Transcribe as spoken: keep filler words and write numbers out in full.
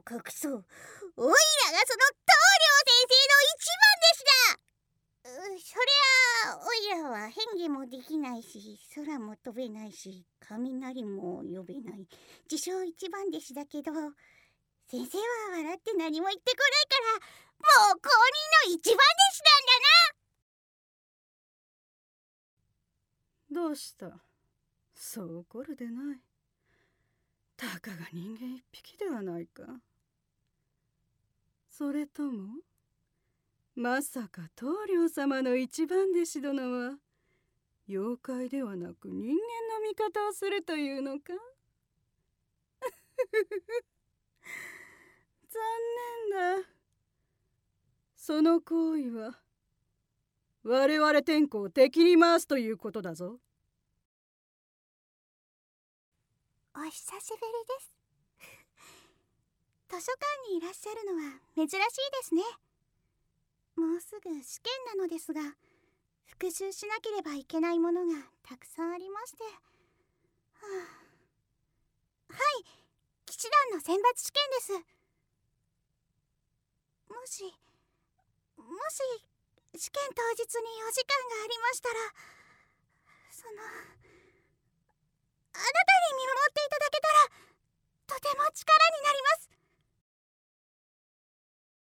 隠そう。おいらがその棟梁先生の一番弟子だ。うそりゃあおいらは変化もできないし、空も飛べないし、雷も呼べない、自称一番弟子だけど、先生は笑って何も言ってこないから、もう公認の一番弟子なんだな。 どうした？そう怒るでない。たかが人間一匹ではないか。それともまさか棟梁様の一番弟子殿は妖怪ではなく人間の味方をするというのか？残念だ。その行為は我々天子を敵に回すということだぞ。 お久しぶりです。図書館にいらっしゃるのは珍しいですね。もうすぐ試験なのですが、復習しなければいけないものがたくさんありまして、はあ、はい、騎士団の選抜試験です。もしもし試験当日にお時間がありましたら、そのあなたに見守っていただけたらとても力になります。